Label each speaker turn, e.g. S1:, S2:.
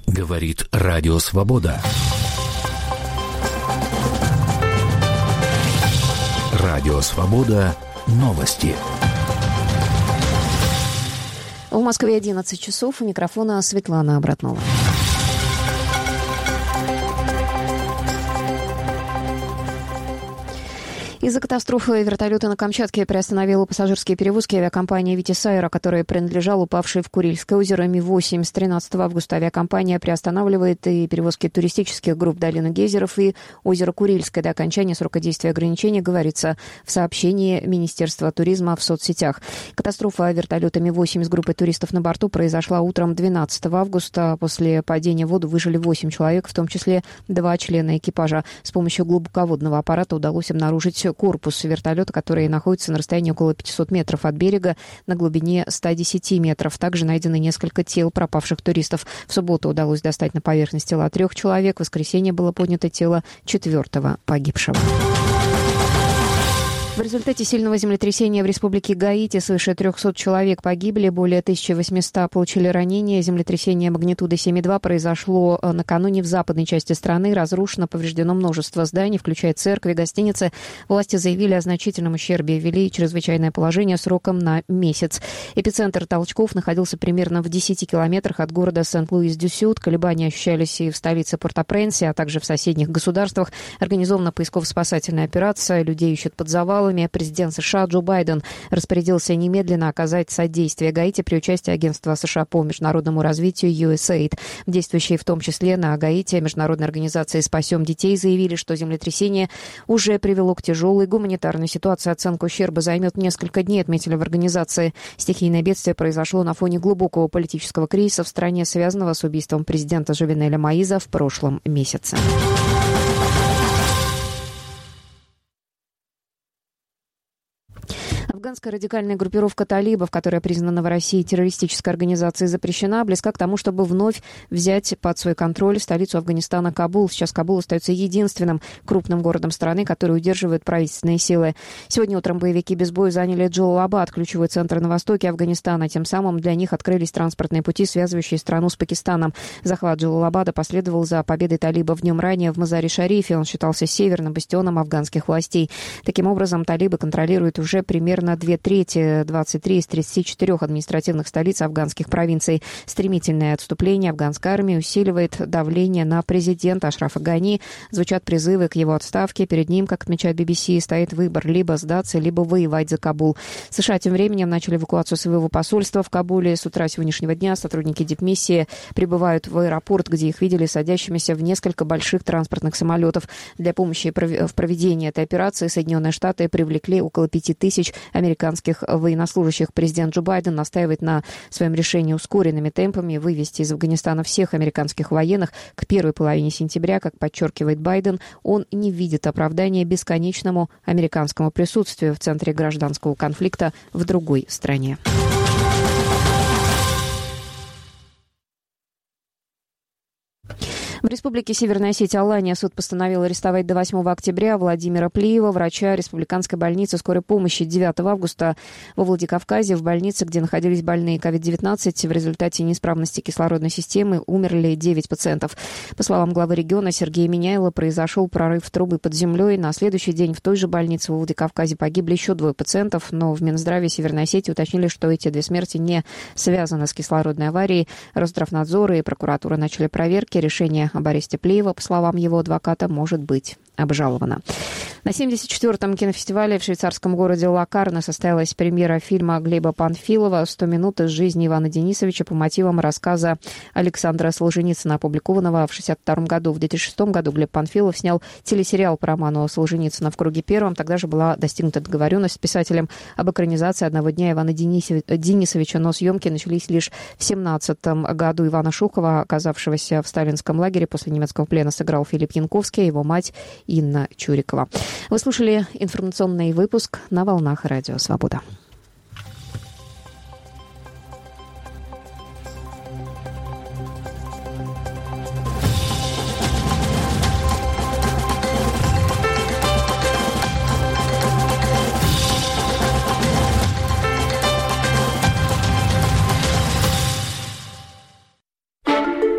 S1: Говорит Радио Свобода. Радио Свобода. Новости.
S2: В Москве 11 часов. У микрофона Светлана Обратнова. Из-за катастрофы вертолета на Камчатке приостановила пассажирские перевозки авиакомпания «Витязь Аэро», которая принадлежала упавшей в Курильское озеро Ми-8. С 13 августа авиакомпания приостанавливает и перевозки туристических групп в долину Гейзеров и озеро Курильское. До окончания срока действия ограничений, говорится в сообщении Министерства туризма в соцсетях. Катастрофа вертолета Ми-8 с группой туристов на борту произошла утром 12 августа. После падения в воду выжили 8 человек, в том числе 2 члена экипажа. С помощью глубоководного аппарата удалось обнаружить корпус вертолета, который находится на расстоянии около 500 метров от берега на глубине 110 метров. Также найдены несколько тел пропавших туристов. В субботу удалось достать на поверхность тела 3 человек. В воскресенье было поднято тело 4-го погибшего. В результате сильного землетрясения в республике Гаити свыше 300 человек погибли, более 1800 получили ранения. Землетрясение магнитуды 7,2 произошло накануне в западной части страны. Разрушено, повреждено множество зданий, включая церкви, гостиницы. Власти заявили о значительном ущербе и ввели чрезвычайное положение сроком на месяц. Эпицентр толчков находился примерно в 10 километрах от города Сент-Луис-дю-Сюд. Колебания ощущались и в столице Порт-о-Пренсе, а также в соседних государствах. Организована поисково-спасательная операция. Людей ищут под завалами. Президент США Джо Байден распорядился немедленно оказать содействие Гаити при участии Агентства США по международному развитию USAID. Действующие в том числе на Гаити международной организации «Спасем детей» заявили, что землетрясение уже привело к тяжелой гуманитарной ситуации. Оценка ущерба займет несколько дней, отметили в организации. Стихийное бедствие произошло на фоне глубокого политического кризиса в стране, связанного с убийством президента Жовенеля Моиза в прошлом месяце. Афганская радикальная группировка талибов, которая признана в России террористической организацией, запрещена, близка к тому, чтобы вновь взять под свой контроль столицу Афганистана Кабул. Сейчас Кабул остается единственным крупным городом страны, который удерживает правительственные силы. Сегодня утром боевики без боя заняли Джалалабад, ключевой центр на востоке Афганистана. Тем самым для них открылись транспортные пути, связывающие страну с Пакистаном. Захват Джалалабада последовал за победой талибов днем ранее в Мазари-Шарифе. Он считался северным бастионом афганских властей. Таким образом, талибы контролируют уже примерно 2/3, 23 из 34 административных столиц афганских провинций. Стремительное отступление афганской армии усиливает давление на президента Ашрафа Гани. Звучат призывы к его отставке. Перед ним, как отмечает BBC, стоит выбор либо сдаться, либо воевать за Кабул. США тем временем начали эвакуацию своего посольства в Кабуле. С утра сегодняшнего дня сотрудники дипмиссии прибывают в аэропорт, где их видели садящимися в несколько больших транспортных самолетов. Для помощи в проведении этой операции Соединенные Штаты привлекли около 5000 американских военнослужащих. Президент Джо Байден настаивает на своем решении ускоренными темпами вывести из Афганистана всех американских военных к первой половине сентября. Как подчеркивает Байден, он не видит оправдания бесконечному американскому присутствию в центре гражданского конфликта в другой стране. В республике Северная Осетия Алания суд постановил арестовать до 8 октября Владимира Плиева, врача республиканской больницы скорой помощи. 9 августа во Владикавказе, в больнице, где находились больные COVID-19, в результате неисправности кислородной системы умерли 9 пациентов. По словам главы региона Сергея Миняйла, произошел прорыв трубы под землей. На следующий день в той же больнице во Владикавказе погибли еще 2 пациентов, но в Минздраве Северной Осетии уточнили, что эти 2 смерти не связаны с кислородной аварией. Росздравнадзор и прокуратура начали проверки. Решение об аресте Плиева, по словам его адвоката, может быть обжаловано. На 74-м кинофестивале в швейцарском городе Локарно состоялась премьера фильма Глеба Панфилова «100 минут из жизни Ивана Денисовича» по мотивам рассказа Александра Солженицына, опубликованного в 1962 году. В 2006 году Глеб Панфилов снял телесериал по роману Солженицына «В круге первом». Тогда же была достигнута договоренность с писателем об экранизации «Одного дня» Ивана Денисовича, но съемки начались лишь в 1917 году. Ивана Шухова, оказавшегося в сталинском лагере после немецкого плена, сыграл Филипп Янковский, а его мать Инна Чурикова. Вы слушали информационный выпуск на волнах Радио Свобода.